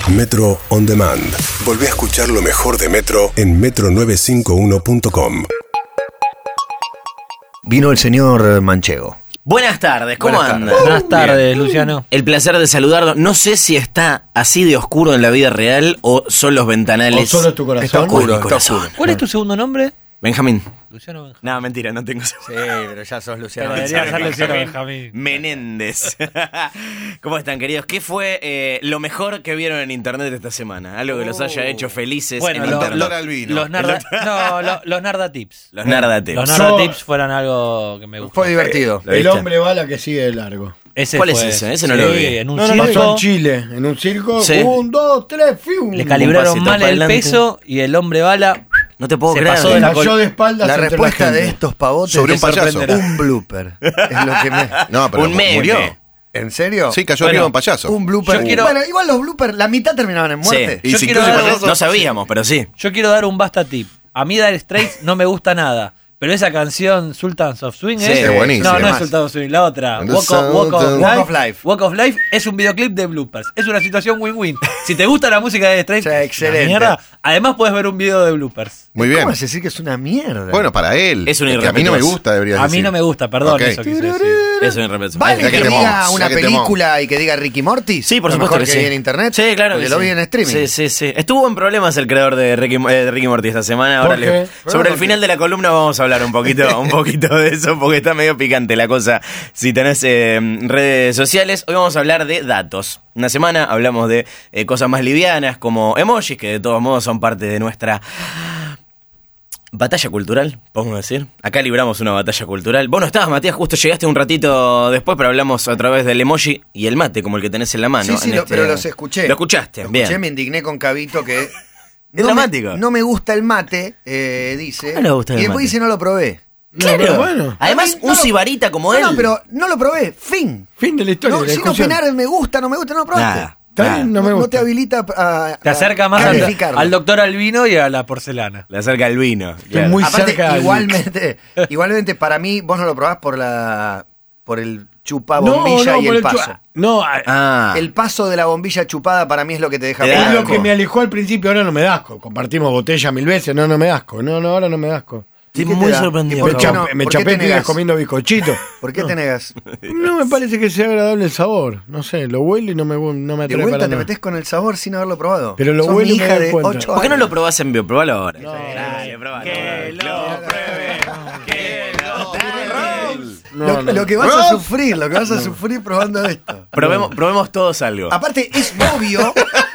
Metro On Demand. Volví a escuchar lo mejor de Metro en metro951.com. Vino el señor Manchego. Buenas tardes, ¿cómo andan? Buenas tardes, Luciano. El placer de saludarlo. No sé si está así de oscuro en la vida real o son los ventanales. O solo es tu corazón. Está oscuro, mi corazón. ¿Cuál es tu segundo nombre? Benjamín. Luciano Benjamín. No, mentira, no tengo. Sí, pero ya sos Luciano. Debería ser Luciano Benjamín. Menéndez. ¿Cómo están, queridos? ¿Qué fue lo mejor que vieron en internet esta semana? Algo que los haya hecho felices en internet. Los Narda Tips. Los Narda Tips. Los Narda Tips fueron algo que me gustó. Fue divertido. El hombre bala que sigue de largo. ¿Cuál es ese? Ese no lo vi. En un Pasó circo. en Chile, en un circo. Sí. 1, 2, 3, fiu. Le calibraron pasito mal para el adelante. peso y el hombre bala No te puedo Se creer. pasó de la Cayó de espaldas. La entre respuesta gente. de estos pavotes Sobre te un payaso. sorprenderá. Un blooper. Es lo que me... No, pero Un meme. murió. ¿En serio? Sí, cayó arriba un payaso. Un blooper. Yo quiero- Bueno, igual los bloopers, la mitad terminaban en muerte. Y Yo si quiero incluye dar- payaso, No sabíamos, pero sí. Yo quiero dar un basta tip. A mí Dire Straits no me gusta nada. Pero esa canción Sultans of Swing Sí, es... es buenísima. No, no es Además. Sultans of Swing, la otra. And the Walk of Life. Walk of Life es un videoclip de bloopers. Es una situación win-win. Si te gusta la música de Dire Straits, Sí, excelente. una mierda. Además puedes ver un video de bloopers. Muy bien. ¿Cómo vas a decir que es una mierda? Bueno, para él. Es un que a mí no me irrespetuoso. gusta, deberías A decir. mí no me gusta, perdón, Ok. eso quise decir. Eso es irrespetuoso. ¿Vale Ya que que te diga mojos, una ya que te película y que diga Ricky Morty? Sí, por Lo supuesto mejor que que sí. vi en internet. Sí, claro que Porque sí. lo vi en streaming. Sí. Estuvo en problemas el creador de Ricky Morty esta semana. Ahora ¿Por qué? sobre el final de la columna vamos a hablar un poquito de eso, porque está medio picante la cosa. Si tenés redes sociales, hoy vamos a hablar de datos. Una semana hablamos de cosas más livianas como emojis, que de todos modos son parte de nuestra batalla cultural, podemos decir. Acá libramos una batalla cultural. Vos no estabas, Matías, justo llegaste un ratito después, pero hablamos a través del emoji y el mate, como el que tenés en la mano. Sí, en pero los escuché. Lo escuchaste, Lo bien. escuché, me indigné con Cabito que... Es dramático. No me gusta el mate, dice. ¿Cómo no le gusta el y después mate? dice no lo probé. Claro. pero bueno. Además, A mí un no lo- sibarita como él. No, pero no lo probé. Fin. Fin de la historia. No, de la sin discusión. opinar, me gusta, no lo probaste. Nada. Está bien, no me No gusta. te habilita a Te acerca más calificarlo. al doctor Albino y a la porcelana. Le acerca el vino. Estoy muy Aparte, cerca del- igualmente para mí, vos no lo probás por el chupabombilla y por el paso. No, Ah. El paso de la bombilla chupada para mí es lo que te deja Te da es mal. lo asco. que me alejó al principio, ahora no me da asco. Compartimos botella 1000 veces, no me da asco. No, ahora no me da asco. Estoy ¿Y qué muy te da? sorprendido. ¿Y por Me, qué Perdón. no? chapé, me ¿Por qué chapé te días negas? comiendo bizcochitos. ¿Por qué te negas? No me parece que sea agradable el sabor. No sé, lo huelo y no me De atrae vuelta para te nada. metés con el sabor sin haberlo probado. Pero lo Sos huelo mi y me hija doy de cuenta. 8 ¿Por qué no años. lo probás en vivo? Probalo ahora. Dale, probalo. Que lo pruebe. Lo que vas a sufrir, lo que vas a sufrir probando esto. Probemos todos algo. Aparte, es obvio.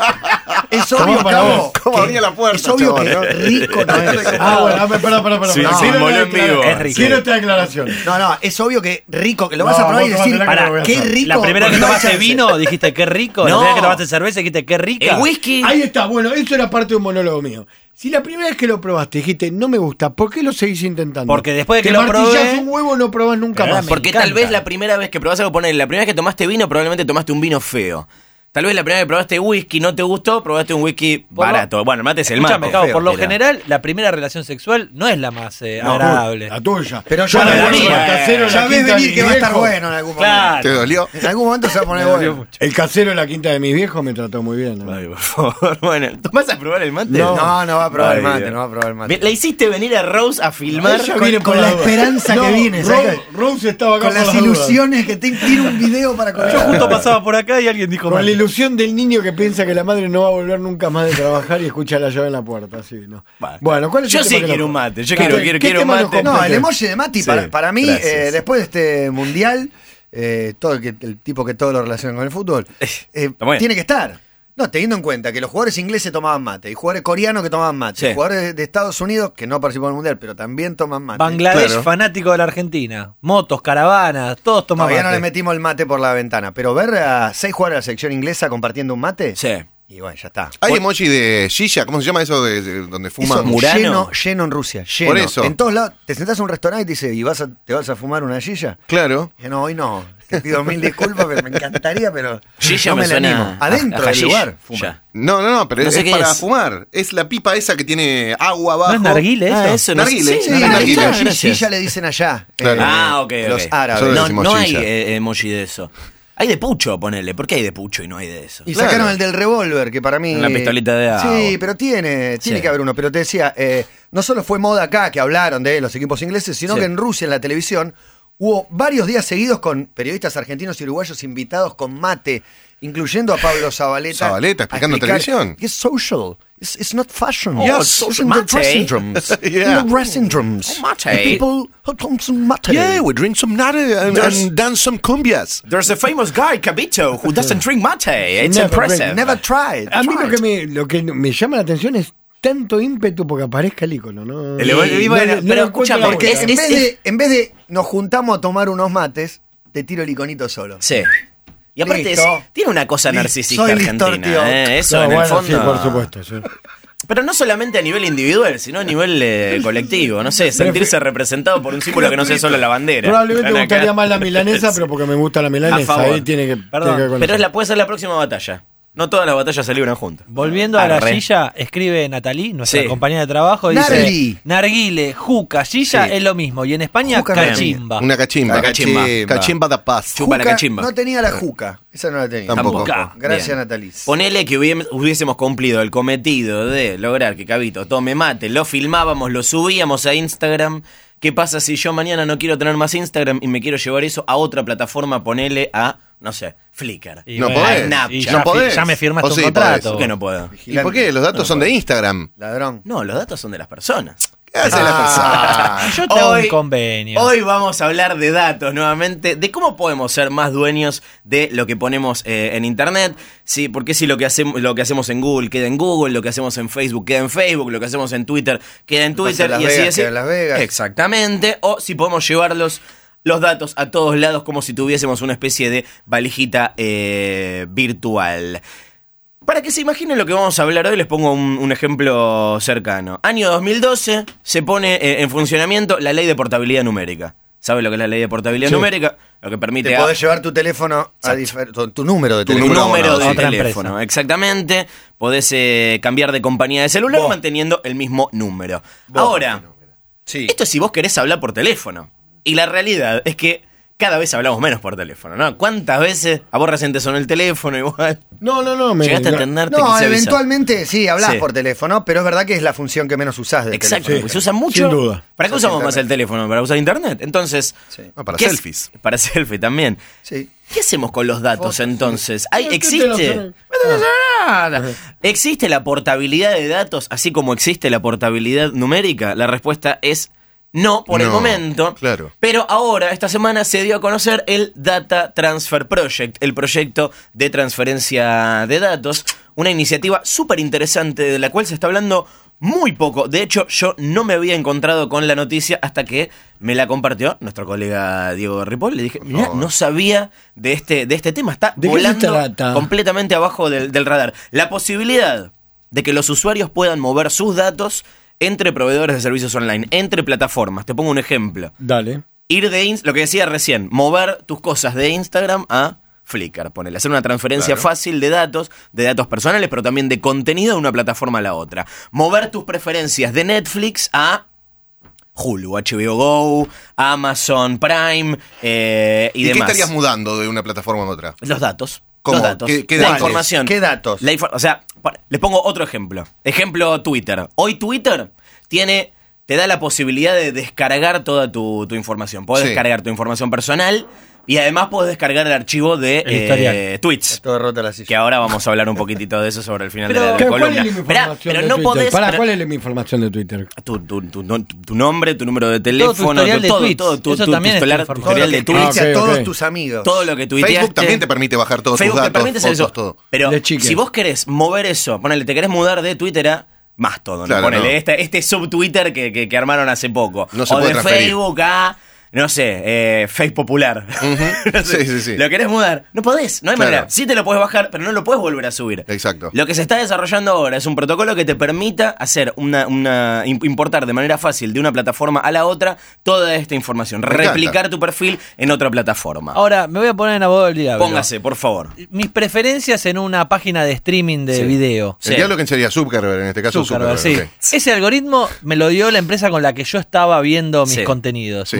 Es Tomá obvio, para Cabo, vos. ¿Cómo que- abría la puerta, Es obvio chabón, que no? rico no es. Ah, bueno, a ver, pará. Sí, No, sí, quiero voló una en vivo. declaración. Es rico. Quiero esta declaración. No, es obvio que rico, que lo No, vas a probar y vos decir, tomátela que lo voy a qué hacer. rico. La primera vez que no hay tomaste chance. vino, dijiste qué rico. No. La primera vez que tomaste cerveza, dijiste qué rica. El whisky. Ahí está, bueno, eso era parte de un monólogo mío. Si la primera vez que lo probaste dijiste, no me gusta, ¿por qué lo seguís intentando? Porque después de que Te lo martillás probé- un huevo, no probás nunca Pero más. me Porque encanta. tal vez la primera vez que probás algo, ponele, la primera vez que tomaste vino, probablemente tomaste un vino feo. Tal vez la primera vez que probaste whisky no te gustó, probaste un whisky Por lo- barato. Bueno, el mate es el Escúchame, mate. Cabo, feo, por lo pero- general, la primera relación sexual no es la más No, agradable. La tuya. Pero Yo ya me ves acuerdo venir, del casero en ya la ves quinta de venir mi que va a estar viejo. bueno en algún momento. Claro. ¿Te dolió? En algún momento se va a poner bueno. El casero en la quinta de mis viejos me trató muy bien. ¿no? Ay, por favor. Bueno, ¿vas a probar el mate? No. No va a probar el Ay, mate, Dios. no va a probar el mate. Le hiciste venir a Rose a filmar. Ella con- viene con por la duda. esperanza que viene, ¿sabes? Rose estaba acá Con por las dudas. ilusiones que tiene un video para Yo colgar. justo pasaba por acá y alguien dijo Con mal. la ilusión del niño que piensa que la madre no va a volver nunca más de trabajar y escucha la llave en la puerta. Así, ¿no? Bueno. ¿cuál es Yo el sí tema que quiero nos- un mate, yo Claro, quiero ¿qué tema nos mate. compete? No, el emoji de Mati, Sí, para mí, gracias. después de este mundial, todo el tipo que todo lo relaciona con el fútbol, Está bien. tiene que estar. No, teniendo en cuenta que los jugadores ingleses tomaban mate, y jugadores coreanos que tomaban mate, Sí. y jugadores de Estados Unidos que no participan en el mundial, pero también toman mate. Bangladesh, Claro. fanático de la Argentina. Motos, caravanas, todos toman Todavía no mate. le metimos el mate por la ventana, pero ver a 6 jugadores de la selección inglesa compartiendo un mate, Sí. y bueno, ya está. Hay emoji de shisha, ¿cómo se llama eso de donde Eso, fuman? Murano. lleno en Rusia, lleno. Por eso. En todos lados, te sentás en un restaurante y te dice, ¿y te vas a fumar una silla? Claro. Que no, hoy no. Te pido 1000 disculpas, pero me encantaría, pero Shisha no me me la suena animo. Adentro a del hashish. lugar fuma. Ya. No, pero No sé es qué para es. fumar. Es la pipa esa que tiene agua abajo. ¿No es narguile eso? Ah, eso no Narguile, sé. sí, no, narguile. narguile, Sí, gracias. ya le dicen allá. Claro. Ah, ok. Los ok. árabes. Solo No, decimos no hay shisha. emoji de eso. Hay de pucho, ponele. ¿Por qué hay de pucho y no hay de eso? Y Claro. sacaron el del revólver, que para mí... La pistolita de agua. Sí, pero tiene Sí. que haber uno. Pero te decía, no solo fue moda acá, que hablaron de los equipos ingleses, sino Sí. que en Rusia, en la televisión, hubo varios días seguidos con periodistas argentinos y uruguayos invitados con mate, incluyendo a Pablo Zabaleta. Zabaleta, a explicando explicar televisión. que es social. It's not fashion. Oh, It's social in the mate. dressing rooms. Yeah. In the dressing rooms. Mate. The people who drink some mate. Yeah, we drink some nare and dance some cumbias. There's a famous guy, Cabito, who doesn't drink mate. It's Never impressive. Never tried. A mí Tried. lo que me llama la atención es tanto ímpetu porque aparezca el icono, ¿no? El- y bueno, pero le encuentro escucha, la porque vuelta. es- En vez de nos juntamos a tomar unos mates, te tiro el iconito solo. Sí. Y aparte Listo. tiene una cosa Listo. narcisista Soy Listor, argentina. tío. Eso No, en bueno, el fondo. sí, por supuesto. Sí. Pero no solamente a nivel individual, sino a nivel colectivo. No sé, sentirse representado por un símbolo que no sea solo la bandera. Probablemente Están me acá. gustaría más la milanesa, pero porque me gusta la milanesa. A favor. Ahí tiene que, Perdón, tiene que ver con Pero eso. puede ser la próxima batalla. No todas las batallas se libran juntas. Volviendo a la Arre. silla, escribe Natalie, nuestra Sí. compañera de trabajo, dice Narli. narguile, juca, silla Sí. es lo mismo. Y en España, Juca cachimba. Una cachimba. La cachimba. Cachimba da paz. Chupa la Juca, cachimba. no tenía la juca. Esa no la tenía. Tampoco. Gracias, Bien. Natalis. Ponele que hubiésemos cumplido el cometido de lograr que Cabito tome mate, lo filmábamos, lo subíamos a Instagram. ¿Qué pasa si yo mañana no quiero tener más Instagram y me quiero llevar eso a otra plataforma? Ponele a, no sé, Flickr. Y No bueno, podés. Snapchat. y No podés. ya me firmaste O un sí, contrato. podés. ¿Por qué no puedo? ¿Y por qué? Los datos son de Instagram. Ladrón. No, los datos son de las personas. ¿Qué hace la persona? Yo te hago un convenio. Hoy vamos a hablar de datos nuevamente, de cómo podemos ser más dueños de lo que ponemos en internet. Sí, porque si lo que hacemos en Google queda en Google, lo que hacemos en Facebook queda en Facebook, lo que hacemos en Twitter queda en Pasa Twitter en Las y así Vegas, así. queda en Las Vegas. Exactamente. O si podemos llevar los datos a todos lados como si tuviésemos una especie de valijita virtual. Para que se imaginen lo que vamos a hablar hoy, les pongo un ejemplo cercano. Año 2012, se pone en funcionamiento la ley de portabilidad numérica. ¿Sabe lo que es la ley de portabilidad Sí. numérica? Lo que permite Te podés llevar tu teléfono a tu número de tu teléfono. número de a otra teléfono. empresa. Exactamente. Podés cambiar de compañía de celular Vos. manteniendo el mismo número. Vos. Ahora, Sí. esto es si vos querés hablar por teléfono. Y la realidad es que cada vez hablamos menos por teléfono, ¿no? ¿Cuántas veces a vos recién te sonó el teléfono igual? No. Llegaste a no. entender, te No, quise avisar. eventualmente sí, hablas Sí. por teléfono, pero es verdad que es la función que menos usás del Exacto, teléfono. se usa mucho. Sin duda. ¿Para qué Usas usamos más internet. el teléfono? ¿Para usar internet? Entonces, Sí. Para ¿qué es- selfies. Para selfie también. Sí. ¿Qué hacemos con los datos Fotos, entonces? ¿Qué te ¿Existe? lo- ¿Existe la portabilidad de datos así como existe la portabilidad numérica? La respuesta es no por el No, momento. claro. Pero ahora, esta semana, se dio a conocer el Data Transfer Project, el proyecto de transferencia de datos. Una iniciativa súper interesante de la cual se está hablando muy poco. De hecho, yo no me había encontrado con la noticia hasta que me la compartió nuestro colega Diego Ripoll. Le dije, mirá, no sabía de este tema. Está ¿De qué se volando trata? completamente abajo del radar. La posibilidad de que los usuarios puedan mover sus datos entre proveedores de servicios online, entre plataformas. Te pongo un ejemplo. Dale. Ir de lo que decía recién, mover tus cosas de Instagram a Flickr, ponele, hacer una transferencia Claro. fácil de datos personales, pero también de contenido de una plataforma a la otra. Mover tus preferencias de Netflix a Hulu, HBO Go, Amazon Prime y ¿Y qué demás. estarías mudando de una plataforma a otra? Los datos. ¿Cómo? Los datos. ¿Qué la datos? información. ¿Qué datos? O sea, les pongo otro ejemplo. Ejemplo Twitter. Hoy Twitter te da la posibilidad de descargar toda tu información. Podés Sí. descargar tu información personal y además podés descargar el archivo de El historial. tweets. Todo rota la silla. Que ahora vamos a hablar un poquitito de eso sobre el final Pero, de la ¿Cuál columna. es mi Esperá, información pero de no Twitter? podés. Pará, pero- ¿cuál es mi información de Twitter? tu nombre, tu número de teléfono, historial de tweets. todo tu Eso también es tu historial información. Todo lo historial que de tweets, escribiste a ok, todos ok. tus amigos. todo lo que tuiteaste. Facebook también te permite bajar todos Facebook tus te datos, permite hacer fotos, eso. todo. Pero De chique. si vos querés mover eso, ponele, te querés mudar de Twitter a Mastodon, Claro, ponele, no. este sub-Twitter que armaron hace poco. No se o puede de transferir. Facebook a, no sé, Fake Popular. No sé, Sí, sí, sí. ¿Lo querés mudar? No podés, no hay Claro. manera. Sí te lo podés bajar, pero no lo podés volver a subir. Exacto. Lo que se está desarrollando ahora es un protocolo que te permita hacer importar de manera fácil de una plataforma a la otra toda esta información. encanta. Replicar tu perfil en otra plataforma. Ahora, me voy a poner en abogado del diablo. Póngase, por favor. Mis preferencias en una página de streaming de Sí. video. Sí. El diablo que sería Zuckerberg, en este caso Zuckerberg, sí. ok. Ese algoritmo me lo dio la empresa con la que yo estaba viendo mis Sí. contenidos. Sí.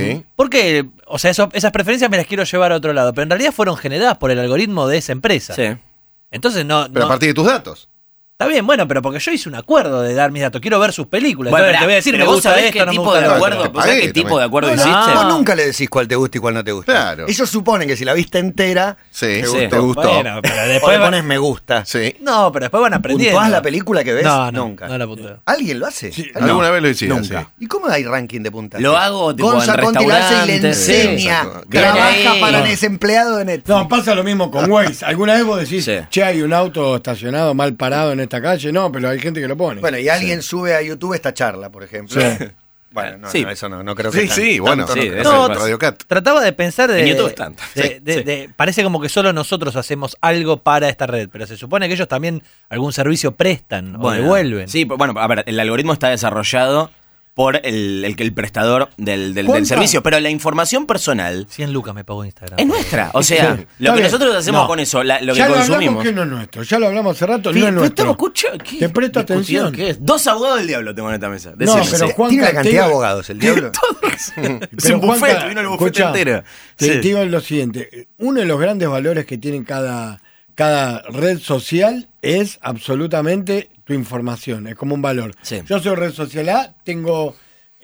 Porque, o sea, esas preferencias me las quiero llevar a otro lado, pero en realidad fueron generadas por el algoritmo de esa empresa. Sí. Entonces Pero a partir de tus datos. Está bien, bueno, pero porque yo hice un acuerdo de dar mis datos. Quiero ver sus películas. Bueno, entonces te voy a decir, pero me vos gusta sabés esto, qué no me tipo gusta de lo otro. acuerdo, vos sabés qué tipo de acuerdo No, hiciste. Vos nunca le decís cuál te gusta y cuál no te gusta. Claro. Ellos suponen que si la viste entera, Sí, Sí. te gustó. Bueno, pero o después le pones me gusta. Sí. No, pero después van aprendiendo. ¿Puntuás la película que ves? No, Nunca. no la punteo. ¿Alguien lo hace? Sí, ¿Alguien? Alguna vez lo hiciste. Nunca. Sí. ¿Y cómo hay ranking de puntaje? Lo hago tipo Gonza en Conti lo hace y le restaurantes. enseña. Sí, exacto. Trabaja Ahí. para el desempleado de Netflix. No, pasa lo mismo con Waze. ¿Alguna vez vos decís, Sí. che, hay un auto estacionado mal parado en esta calle? No, pero hay gente que lo pone. Bueno, y alguien sube a YouTube esta charla, por ejemplo. Sí. Bueno, no, Sí. no, eso no creo que Sí, sí, bueno. Sí, no, eso no, pasa. Radio Cat. Trataba de pensar de... En YouTube están. Parece como que solo nosotros hacemos algo para esta red, pero se supone que ellos también algún servicio prestan o devuelven. Sí, bueno, a ver, el algoritmo está desarrollado por el prestador del ¿Cuánta? servicio, pero la información personal 100 lucas me pagó Instagram. es nuestra. O sea, Sí. lo Está que bien. nosotros hacemos No. con eso, lo que ya lo consumimos. hablamos que no es nuestro. Ya lo hablamos hace rato, Sí, no es pero nuestro. estamos escuchando. ¿qué? Te presto ¿Discusión? atención. ¿Qué es? 2 abogados del diablo tengo en esta mesa. No, Decime, pero sí. Juan Tiene una cantidad de Cateo- abogados, el diablo. Es un Pero bufete, Juanca, vino el bufete escuchá, entero. Te Sí. digo lo siguiente. Uno de los grandes valores que tiene cada red social es absolutamente tu información. Es como un valor. Sí. Yo soy red social A, tengo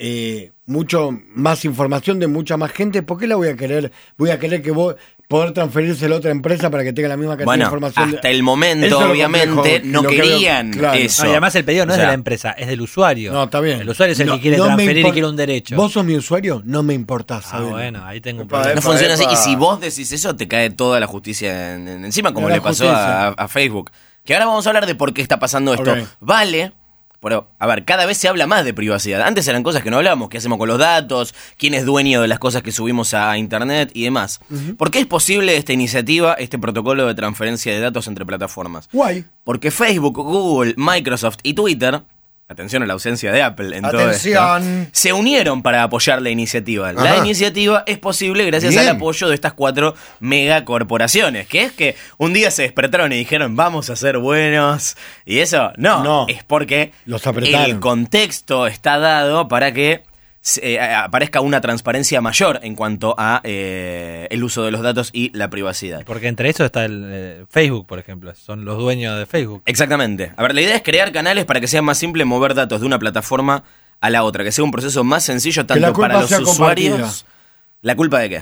mucho más información de mucha más gente. ¿Por qué la voy a querer? Voy a querer que vos poder transferírsela a otra empresa para que tenga la misma cantidad de Bueno, información. hasta el momento, Eso es lo obviamente, complejo, no lo que veo, querían claro. eso. No, y además el pedido no O es de sea, la empresa, es del usuario. No, está bien. El usuario es el que quiere me transferir y importa- quiere un derecho. ¿Vos sos mi usuario? No me importás, Ah, sabelo. bueno, ahí tengo un Epa, problema. No funciona así. epa. Y si vos decís eso, te cae toda la justicia encima, como La le pasó justicia. a Facebook. Que ahora vamos a hablar de por qué está pasando esto. Ok. Vale. Pero, a ver, cada vez se habla más de privacidad. Antes eran cosas que no hablábamos. ¿Qué hacemos con los datos? ¿Quién es dueño de las cosas que subimos a internet y demás? ¿Por qué es posible esta iniciativa, este protocolo de transferencia de datos entre plataformas? Guay. Porque Facebook, Google, Microsoft y Twitter, atención a la ausencia de Apple en todo Atención. esto, se unieron para apoyar la iniciativa. La Ajá. iniciativa es posible gracias Bien. al apoyo de estas 4 megacorporaciones, que es que un día se despertaron y dijeron vamos a ser buenos, y eso no. Es porque Los apretaron. el contexto está dado para que aparezca una transparencia mayor en cuanto a el uso de los datos y la privacidad. Porque entre eso está el Facebook, por ejemplo. Son los dueños de Facebook. Exactamente. A ver, la idea es crear canales para que sea más simple mover datos de una plataforma a la otra, que sea un proceso más sencillo la tanto culpa para los sea usuarios. compartida. ¿La culpa de qué?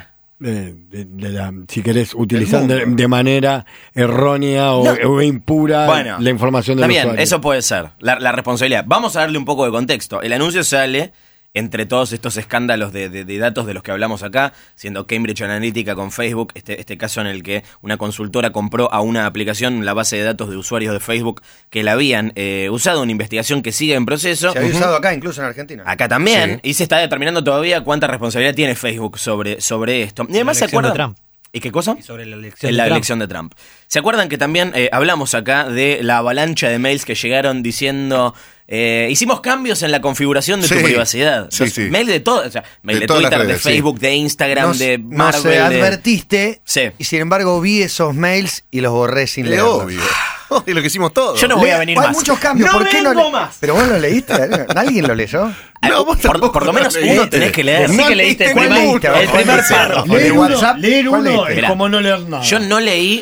Si querés utilizar de manera errónea o impura Bueno, la información del está bien, usuario. eso puede ser, la responsabilidad. Vamos a darle un poco de contexto. El anuncio sale entre todos estos escándalos de datos de los que hablamos acá, siendo Cambridge Analytica con Facebook, este caso en el que una consultora compró a una aplicación la base de datos de usuarios de Facebook que la habían usado, una investigación que sigue en proceso. Se había usado acá, incluso en Argentina. Acá también, y se está determinando todavía cuánta responsabilidad tiene Facebook sobre esto. Y además se elección de acuerdan... Trump. ¿Y qué cosa? Y sobre la elección En de la Trump. elección de Trump. ¿Se acuerdan que también hablamos acá de la avalancha de mails que llegaron diciendo hicimos cambios en la configuración de tu Sí, privacidad? sí, Los sí. Mail de todo, o sea, mail de todas las Twitter, de redes, sí. Facebook, de Instagram, de Nos Marvel. de- advertiste Sí. y sin embargo vi esos mails y los borré sin Es leerlos. obvio. Es lo que hicimos todos. Yo no voy a venir Hay más. muchos cambios. No ¿Por qué no vengo le- más. ¿Pero vos lo leíste? ¿Alguien lo leyó? No, vos tampoco por lo menos lo uno leíste. tenés que leer. Sí que leíste el ¿Cuál primer, leíste? el primer párrafo. ¿Leer Leer ¿De uno, WhatsApp? leer ¿Cuál uno leíste? es Mirá, como no leer nada. Yo no leí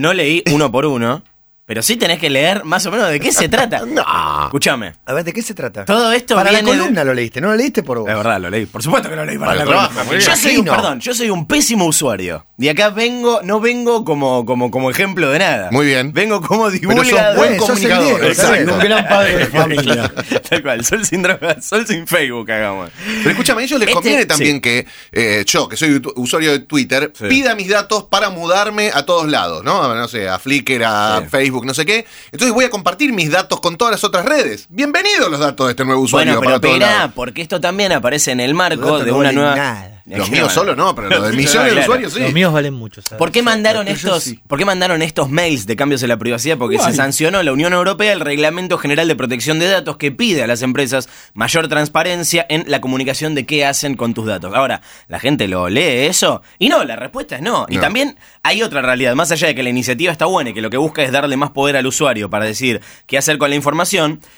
uno por uno, pero sí tenés que leer más o menos de qué se trata. No. Escúchame. A ver, ¿de qué se trata? Todo esto Para viene la de- columna lo leíste, ¿no lo leíste por vos? Es verdad, lo leí. Por supuesto que lo leí para Para la el columna. trabajo, muy bien. Yo soy un pésimo usuario. Y acá no vengo como ejemplo de nada. Muy bien. Vengo como Pero divulgador. sos buen sos el comunicador. Diego, Exacto. Un gran padre de familia. Tal cual, sol sin drogas, sol sin Facebook, hagamos. Pero escúchame, a ellos les conviene también sí. que yo, que soy usuario de Twitter, Sí. pida mis datos para mudarme a todos lados, ¿no? No sé, a Flickr, a Sí. Facebook, no sé qué. Entonces voy a compartir mis datos con todas las otras redes. Bienvenidos los datos de este nuevo usuario Bueno, para pero todos esperá, lados. porque esto también aparece en el marco Los datos de no una valen nueva... nada. Los míos solo no, pero los de millones de Claro. usuarios sí. Los míos valen mucho. ¿sabes? ¿Por qué mandaron Los tuyos estos? sí. ¿Por qué mandaron estos mails de cambios en la privacidad? Porque se sancionó en la Unión Europea el Reglamento General de Protección de Datos que pide a las empresas mayor transparencia en la comunicación de qué hacen con tus datos. Ahora, ¿la gente lo lee eso? Y no, la respuesta es no. Y No. también hay otra realidad, más allá de que la iniciativa está buena y que lo que busca es darle más poder al usuario para decir qué hacer con la información.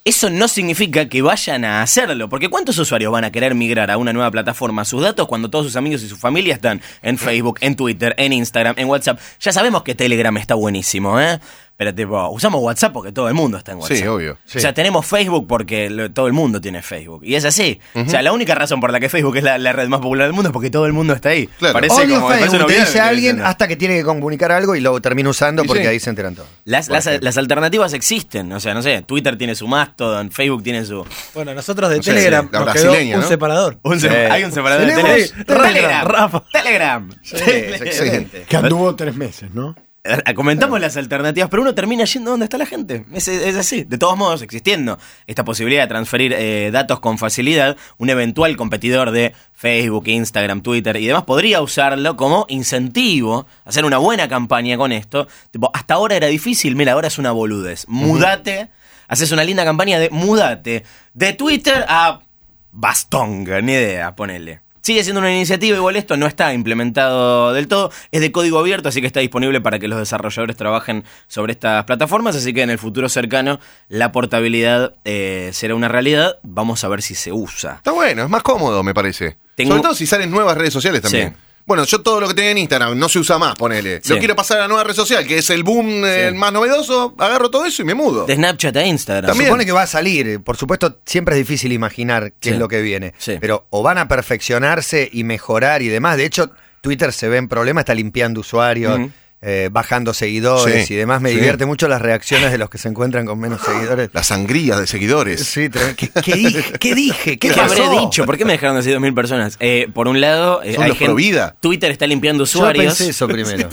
Eso no significa que vayan a hacerlo, porque ¿cuántos usuarios van a querer migrar a una nueva plataforma sus datos cuando todos sus amigos y su familia están en Facebook, en Twitter, en Instagram, en WhatsApp? Ya sabemos que Telegram está buenísimo, pero tipo, usamos WhatsApp porque todo el mundo está en WhatsApp. Sí, obvio. O sea, tenemos Facebook porque todo el mundo tiene Facebook. Y es así. O sea, la única razón por la que Facebook es la red más popular del mundo es porque todo el mundo está ahí. Claro. Parece Odio como después Facebook, uno te viene dice y a alguien dice, no. hasta que tiene que comunicar algo y lo termina usando Y porque sí. ahí se enteran todos. Las alternativas existen. O sea, no sé, Twitter tiene su Mastodon, Facebook tiene su... Bueno, nosotros de No sé, Telegram la nos quedó brasileña, un ¿no? separador. Hay un separador de Tenemos Telegram. Rafa. Telegram. es excelente. Que anduvo 3 meses, ¿no? Comentamos las alternativas, pero uno termina yendo donde está la gente. Es así. De todos modos, existiendo esta posibilidad de transferir datos con facilidad, un eventual competidor de Facebook, Instagram, Twitter y demás podría usarlo como incentivo, hacer una buena campaña con esto. Tipo, hasta ahora era difícil, mira, ahora es una boludez. Mudate, haces una linda campaña de mudate de Twitter a Bastonga, ni idea, ponele. Sigue siendo una iniciativa, igual esto no está implementado del todo, es de código abierto, así que está disponible para que los desarrolladores trabajen sobre estas plataformas, así que en el futuro cercano la portabilidad será una realidad, vamos a ver si se usa. Está bueno, es más cómodo, me parece. Sobre todo si salen nuevas redes sociales también. Sí. Bueno, yo todo lo que tenía en Instagram no se usa más, ponele. Sí. Lo quiero pasar a la nueva red social, que es el boom el más novedoso, agarro todo eso y me mudo. De Snapchat a Instagram. También. Supone que va a salir. Por supuesto, siempre es difícil imaginar qué Sí. es lo que viene. Sí. Pero o van a perfeccionarse y mejorar y demás. De hecho, Twitter se ve en problemas, está limpiando usuarios, Ujú. bajando seguidores Sí, y demás. Me sí. divierte mucho las reacciones de los que se encuentran con menos seguidores. La sangría de seguidores. Sí, ¿qué dije? ¿Qué dije? ¿Qué ¿Qué pasó? habré dicho? ¿Por qué me dejaron de seguir 2.000 personas? Por un lado, Son los pro vida. Twitter está limpiando Yo usuarios. pensé eso primero.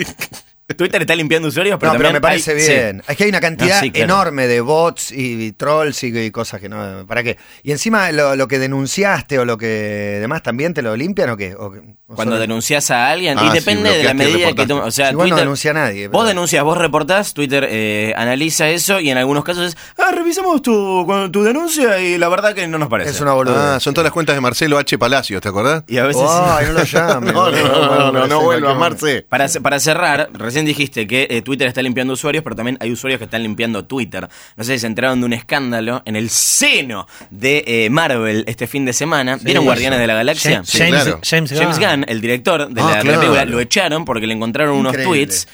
Twitter está limpiando usuarios, pero No, pero también me parece hay- bien. sí. Es que hay una cantidad No, sí, claro. enorme de bots y trolls y cosas que no. ¿Para qué? Y encima lo que denunciaste o lo que demás también te lo limpian o qué. O Cuando solo- denuncias a alguien, Ah, y sí, depende de la bloqueaste y medida que reportaste. tomas. O sea, Igual no Twitter, denuncia a nadie. vos pero- denuncias, vos reportás, Twitter analiza eso y en algunos casos es, revisamos tu denuncia y la verdad que no nos parece. Es una boludez. Ah, son todas las cuentas de Marcelo H. Palacios, ¿te acordás? Y a veces... Ay, no lo llames. No vuelvas, Marce. Para cerrar, recién dijiste que Twitter está limpiando usuarios, pero también hay usuarios que están limpiando Twitter. No sé si se enteraron de un escándalo en el seno de Marvel este fin de semana. ¿Vieron Guardianes de la Galaxia? Sí, claro. James James Gunn, el director de la claro. película, lo echaron porque le encontraron unos Increíble. tweets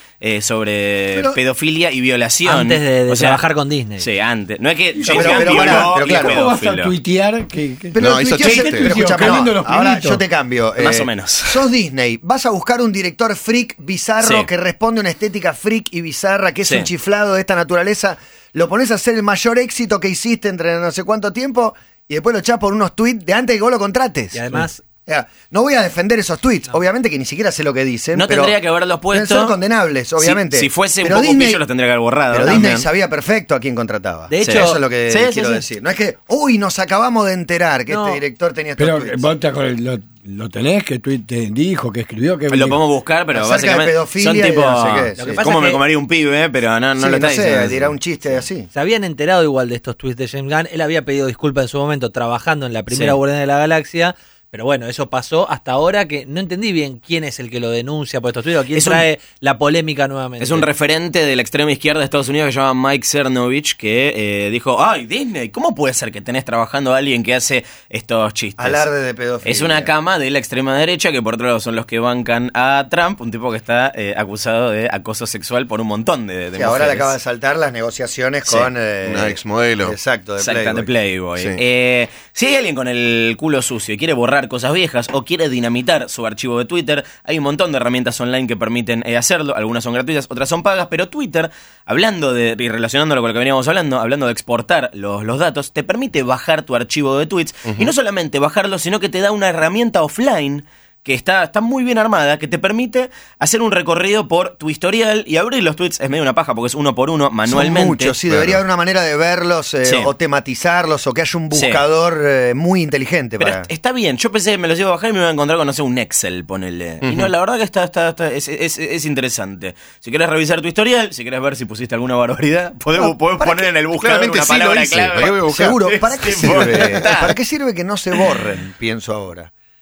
sobre Pero- pedofilia y violación. Antes de O sea, trabajar con Disney. Sí, antes. No es que James pero Gunn pará, violó pero y claro. es ¿Cómo vas a pedófilo. tuitear Pero No, hizo tuiteás- chiste. pero escúchame, Cambiando no, los ahora pinitos. yo te cambio. Más o menos. Sos Disney, vas a buscar un director freak bizarro Sí. que responde a una estética freak y bizarra, que es Sí. un chiflado de esta naturaleza, lo pones a hacer el mayor éxito que hiciste entre no sé cuánto tiempo y después lo echás por unos tweets de antes de que vos lo contrates. Y además, O sea, no voy a defender esos tweets, obviamente que ni siquiera sé lo que dicen. No pero tendría que haberlos puesto. deben ser condenables, obviamente. Si fuese Pero un poco Disney- pillo, los tendría que haber borrado. Pero también. Disney sabía perfecto a quién contrataba. De hecho- eso es lo que Sí, sí, quiero sí. decir. No es que, uy, nos acabamos de enterar que No. este director tenía estos Pero tweets. vos te acordás, lo tenés, que tweet te dijo, que escribió, que Lo podemos buscar, pero Acerca de básicamente pedofilia son y tipo. no sé qué, Lo sí. que pasa ¿Cómo es me que- comería un pibe? Pero no Sí, lo está no sé, diciendo. dirá un chiste así. se habían enterado igual de estos tweets de James Gunn. Él había pedido disculpas en su momento trabajando en la primera Sí. Guardiana de la Galaxia. Pero bueno, eso pasó hasta ahora que no entendí bien quién es el que lo denuncia por estos tweets o quién Es un- trae la polémica nuevamente. Es un referente de la extrema izquierda de Estados Unidos que se llama Mike Cernovich, que dijo, ay, Disney, ¿cómo puede ser que tenés trabajando a alguien que hace estos chistes? Alarde de pedofilia. Es una cama de la extrema derecha, que por otro lado son los que bancan a Trump, un tipo que está acusado de acoso sexual por un montón de Que mujeres. ahora le acaba de saltar las negociaciones Sí. con... Una exmodelo. Exacto, de Exacto, de Playboy. Playboy. Sí. Si hay alguien con el culo sucio y quiere borrar cosas viejas o quiere dinamitar su archivo de Twitter, hay un montón de herramientas online que permiten hacerlo. Algunas son gratuitas, otras son pagas, pero Twitter, hablando de, y relacionándolo con lo que veníamos hablando de exportar los datos, te permite bajar tu archivo de tweets y no solamente bajarlo, sino que te da una herramienta offline que está muy bien armada, que te permite hacer un recorrido por tu historial y abrir los tweets. Es medio una paja porque es uno por uno manualmente. Son muchos, sí, Claro. debería haber una manera de verlos Sí. o tematizarlos o que haya un Sí. buscador muy inteligente Pero para... está bien, yo pensé que me los iba a bajar y me iba a encontrar con, no sé, un Excel, ponele. Y no, la verdad que es interesante. Si querés revisar tu historial, si querés ver si pusiste alguna barbaridad, podés poner en el buscador Claramente una sí lo palabra hice. clave. ¿Para qué voy a buscar? Seguro, Sí, ¿para qué sí, sirve? está. ¿Para qué sirve que no se borren? Pienso ahora.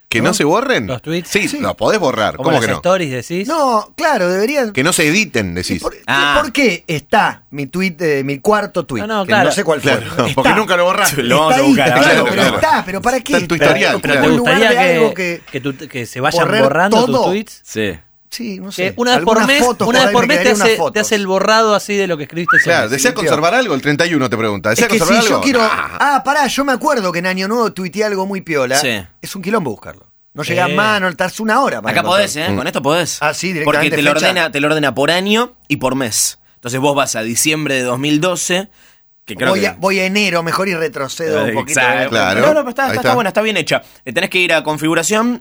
¿Que no se borren? ¿Los tweets? Sí, los podés borrar. Como ¿Cómo las que no? stories decís. No, claro, deberían. Que no se editen, decís. ¿Por qué está mi tweet, mi cuarto tweet? No, Que claro. no sé cuál fue. Claro, porque nunca lo borraste. Lo vamos a Está ahí, buscar ahora. claro, Claro, pero claro. está, pero ¿para qué? Está en tu historial, Pero claro. ¿te En lugar gustaría de algo que se vayan borrar borrando tus todo? tweets? Sí. Sí, no Que sé. una vez por Algunas mes, fotos una por vez ahí por me mes te quedaría unas hace, te fotos. hace el borrado así de lo que escribiste ese Claro, mes. ¿deseas conservar algo? El 31 te pregunta. Es ¿Deseas que si conservar yo algo? quiero. Pará, yo me acuerdo que en Año Nuevo tuiteé algo muy piola. Sí. Es un quilombo buscarlo. No llega a mano, tardas una hora para Acá podés, encontrarlo. Con esto podés. Ah, sí, Porque directamente te lo ordena por año y por mes. Entonces vos vas a diciembre de 2012, que creo que... Voy a enero mejor y retrocedo un poquito. Exacto. Claro. No, pero Ahí está buena, está bien hecha. Tenés que ir a configuración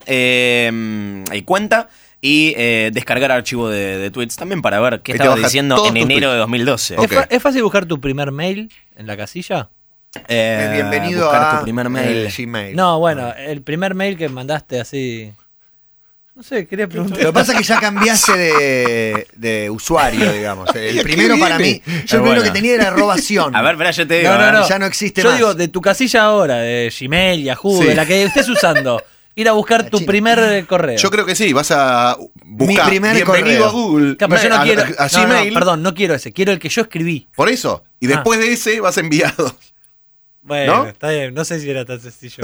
y cuenta y descargar archivo de tweets también para ver qué Ahí te estaba baja diciendo todos en tus enero tweets. de 2012. Ok. ¿Es fácil buscar tu primer mail en la casilla? Bienvenido buscar a tu primer mail. Gmail. No, bueno, el primer mail que mandaste así... No sé, quería preguntar. Lo que pasa es que ya cambiaste de usuario, digamos. El ¿Y a primero qué para viene? mí. Yo el primero que tenía era @Sion. A ver, espera, yo te digo. No, no, a ver. no. Ya no existe Yo más. digo, de tu casilla ahora, de Gmail, Yahoo, Sí. de la que estés usando, ir a buscar La tu China. primer correo. Yo creo que sí, vas a buscar Mi primer bienvenido correo. a Google. Claro, pero yo no a quiero. a no, Gmail. no, perdón, no quiero ese. Quiero el que yo escribí. Por eso. Y después de ese vas enviado. Bueno, ¿No? está bien. No sé si era tan sencillo.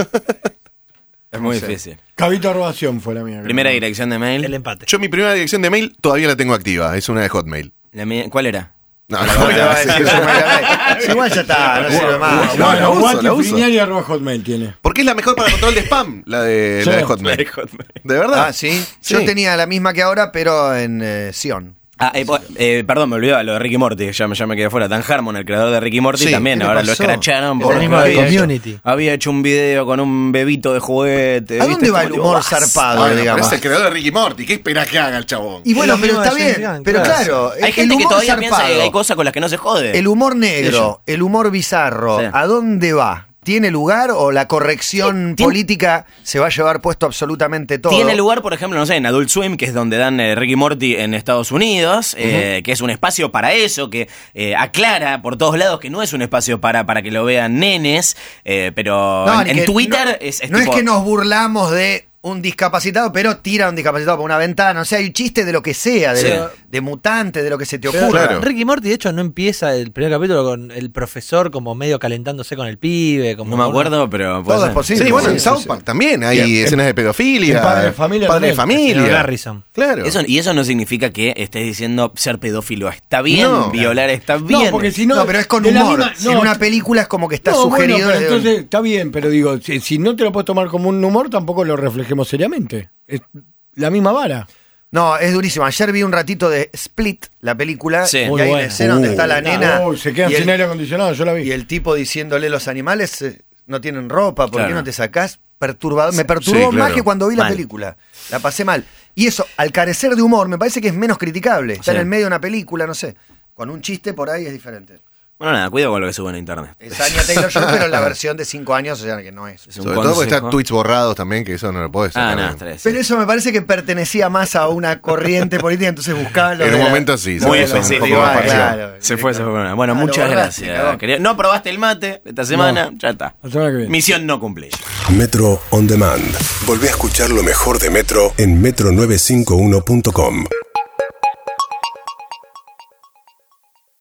Es muy No sé. difícil. Cabito.Arrobación fue la mía. Primera dirección de mail. El empate. Yo mi primera dirección de mail todavía la tengo activa. Es una de Hotmail. La mía- ¿Cuál era? No, Te va a decir Gmail. Sí, igual ya está, no sirve más. No, la uso, la uso. Hotmail tiene. Porque es la mejor para control de spam, la de Sí. Hotmail. ¿De verdad? Ah, ¿sí? Sí. Yo tenía la misma que ahora, pero en Sion. Perdón, me olvidaba lo de Ricky Morty, ya me quedé fuera. Dan Harmon, el creador de Ricky Morty, Sí, también ¿qué le ahora lo pasó? escracharon Es porque el mismo de Community. había hecho un video con un bebito de juguete. ¿A ¿viste? dónde va el Como digo, humor basta. zarpado, Bueno, pero digamos? es el creador de Ricky Morty. ¿Qué esperás que haga el chabón? Y bueno, Es lo pero mismo está de James bien. Gunn, Pero claro. claro, Hay el gente que humor todavía piensa que zarpado, hay cosas con las que no se jode. el humor negro, el humor bizarro, Sí. ¿a dónde va? ¿Tiene lugar o la corrección Tiene- política se va a llevar puesto absolutamente todo? Tiene lugar, por ejemplo, no sé, en Adult Swim, que es donde dan Ricky Morty en Estados Unidos, que es un espacio para eso, que aclara por todos lados que no es un espacio para que lo vean nenes, pero No, en ni que- Twitter no, es no tipo... es que nos burlamos de un discapacitado, pero tira a un discapacitado por una ventana. O sea, hay un chiste de lo que sea, Sí. de mutante, de lo que se te Pero ocurra. Claro. Ricky Morty, de hecho, no empieza el primer capítulo con el profesor como medio calentándose con el pibe. Como No me acuerdo, pero... puede Todo ser. es posible. Sí, bueno, en Sí, South sí, Park también hay Bien. escenas de pedofilia. En Padre de Familia Padre de también. El señor familia. Garrison. Claro. Y eso no significa que estés diciendo ser pedófilo está bien, No. violar está bien. No, porque si no. No, pero es con de la humor. misma- En una película es como que está no, sugerido. Bueno, pero desde- entonces está bien, pero digo, si no te lo puedes tomar como un humor, tampoco lo reflejemos seriamente. Es la misma vara. No, es durísimo. Ayer vi un ratito de Split, la película, Sí. y Muy hay una buena. escena donde está la nena Se quedan y, sin el, aire acondicionado, yo la vi. y el tipo diciéndole los animales no tienen ropa, ¿por qué Claro. no te sacás? Perturbador. Me perturbó Sí, claro. más que cuando vi la Mal. película. La pasé mal. Y eso, al carecer de humor, me parece que es menos criticable. Está Sí. en el medio de una película, no sé. Con un chiste por ahí es diferente. Bueno, nada, cuidado con lo que suben a internet. Es Anya Taylor-Joy, pero en la versión de 5 años, o sea que no es. Es un Sobre todo porque consejo. están tweets borrados también, que eso no lo podés sacar. Ah, no, ¿no? está bien. Pero eso me parece que pertenecía más a una corriente política, entonces buscaban lo En de un la- momento sí, Muy se puso un específico, poco más claro. parcial. Se fue. Bueno, Ah, muchas lo borraste, gracias. cagón. querido. No probaste el mate esta semana, ya está. La semana que viene. Misión no cumplida. Metro On Demand. Volvé a escuchar lo mejor de Metro en metro951.com.